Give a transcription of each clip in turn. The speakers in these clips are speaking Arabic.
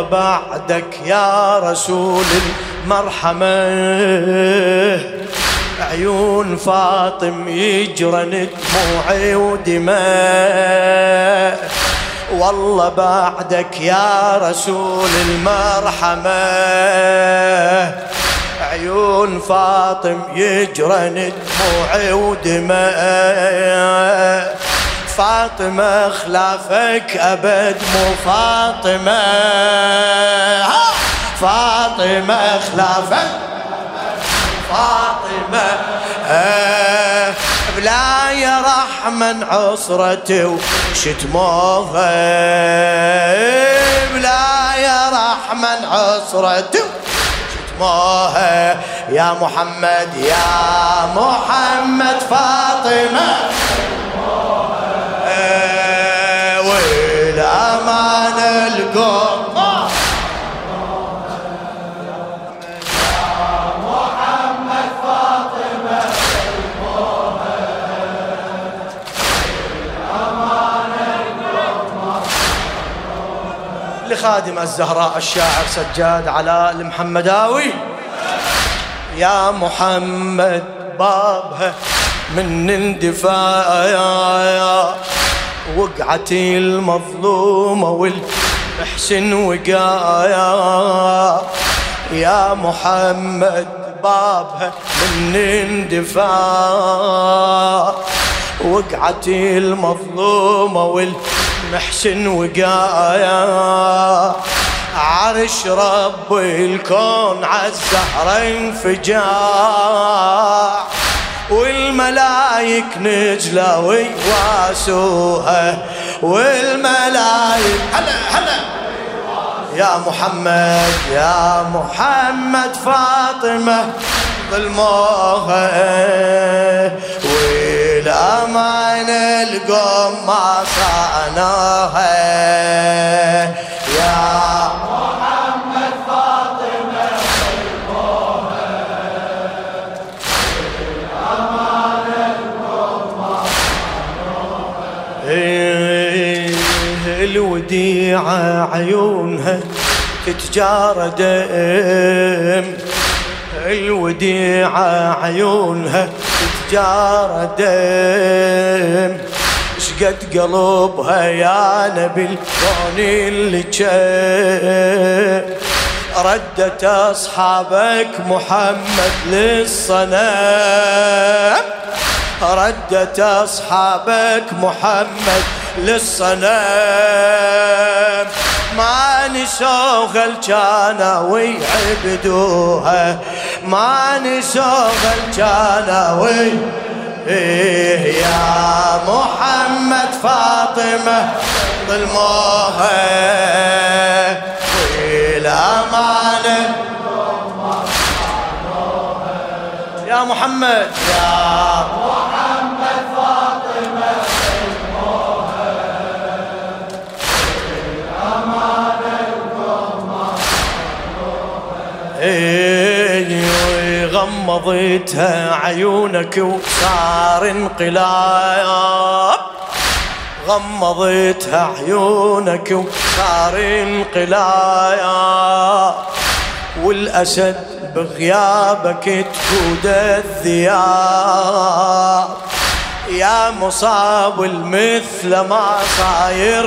بعدك يا رسول المرحمة، عيون فاطم يجرن دموعي ودماء. والله بعدك يا رسول المرحمة، عيون فاطم يجرن دموعي ودماء. فاطمة خلافك أبد مو فاطمة، فاطمة خلافك فاطمة، بلا يا رحمن عصرتي وشتموها، بلا يا رحمن عصرتي وشتموها. يا محمد يا محمد فاطمة والأمان القوم لخادم الزهراء الشاعر سجاد علاء المحمداوي. يا محمد بابها من اندفاع، وقعتي المظلومة والمحسن وقايا. يا محمد بابها من اندفاع، وقعتي المظلومة والمحسن وقايا. عرش رب الكون عالزهرة انفجاع، والملايك نجلة ويواسوها، والملايك هلا هلا. يا محمد يا محمد فاطمة ظلموها، والأمان القوم ما صانوها. يا محمد فاطمة ظلموها، والأمان القوم ما صانوها. الوديعة عيونها تتجار دم، الوديعة عيونها تتجار دم. شقد قلبها يا نبي الكون اللي جاء، ردت أصحابك محمد للصنم، ردت أصحابك محمد للصنم. ما نسوها الجانا ويعبدوها، ما نسوها الجانا يا محمد فاطمة ظلموها، والأمانة يا محمد يا محمد فاطمة ظلموها، والأمانة غمضتها عيونك وصار انقلاب، غمضتها عيونك وصار انقلاب. والأسد بغيابك تقود الذئاب. يا مصاب المثل ما صاير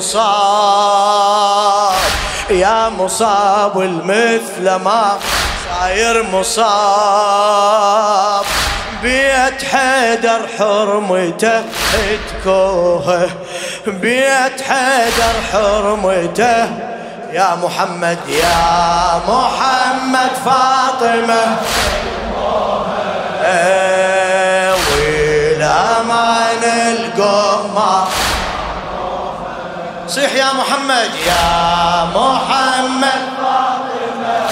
مصاب، يا مصاب المثل ما صاير مصاب. بيت حيدر حرمته اتكوه، بيت حيدر حرمته. يا محمد يا محمد فاطمة والأمان القوم ما صيح. يا محمد يا محمد فاطمة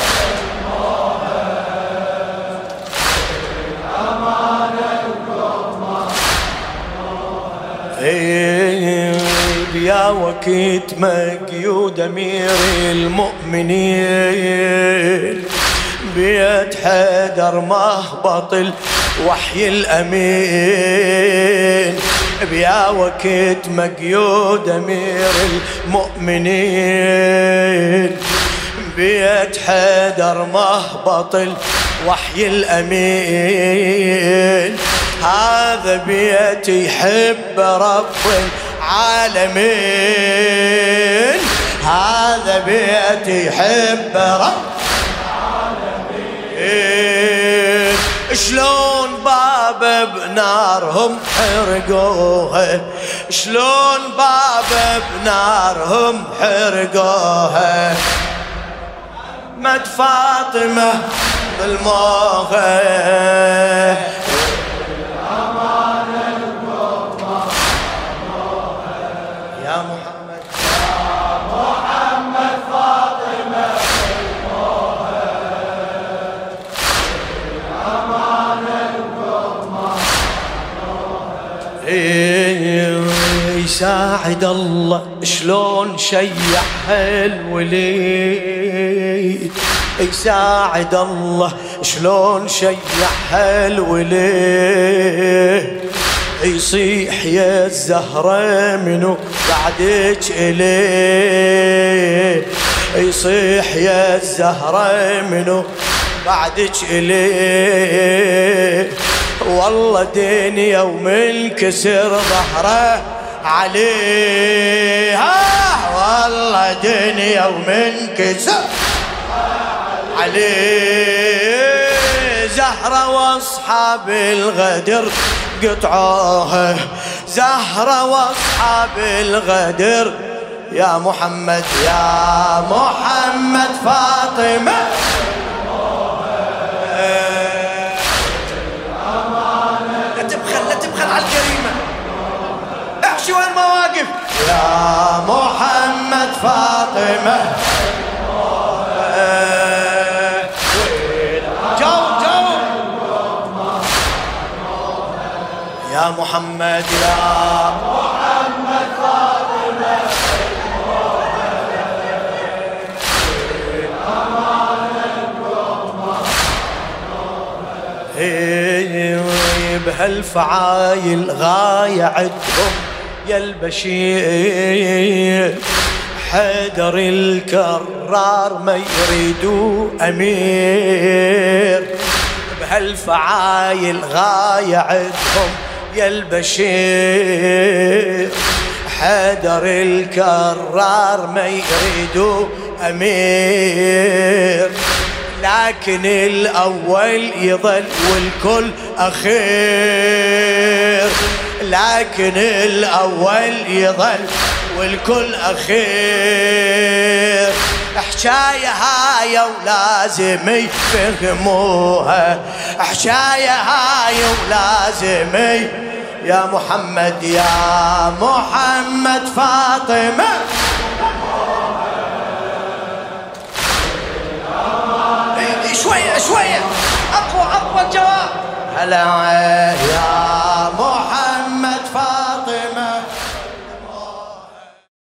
يا وكيت مقيود أمير المؤمنين، بيت حيدر مهبط الوحي الأمين. بيا وكيت مقيود أمير المؤمنين، بيت حيدر مهبط الوحي الأمين، هذا بيت يحب رب العالمين، هذا بيت يحب رب العالمين. شلون باب بنارهم حرقوها، شلون باب بنارهم حرقوها، مد فاطمة بالموها. يا محمد يا محمد فاطمة بالموها، يساعد الله شلون شيح الوليد، يساعد الله شلون شيح الوليد، يصيح يا الزهرة منو بعدك إليه، يصيح يا الزهرة منو بعدك إليه. والله دنيا ومن كسر ظهره عليه، والله دنيا ومن كسر عليه. زهرة واصحاب الغدر قطعوها، زهرة واصحاب الغدر. يا محمد يا محمد فاطمة لا تبخل على الكريمة، احشي والمواقف. يا محمد فاطمة يا محمد يا محمد فاطمة بهالفعايل غاية عدهم يا البشير، حيدر الكرار ما يريدوا أمير. بهالفعايل غاية عدهم يا البشير، حيدر الكرار ما يريدوا أمير. لكن الأول يظل والكل أخير، لكن الأول يظل والكل أخير. حكاية هاي ولازم يفهموها، حكاية هاي ولازم. يا محمد يا محمد فاطمة شوية شوية، أقوى الجواب. هلا يا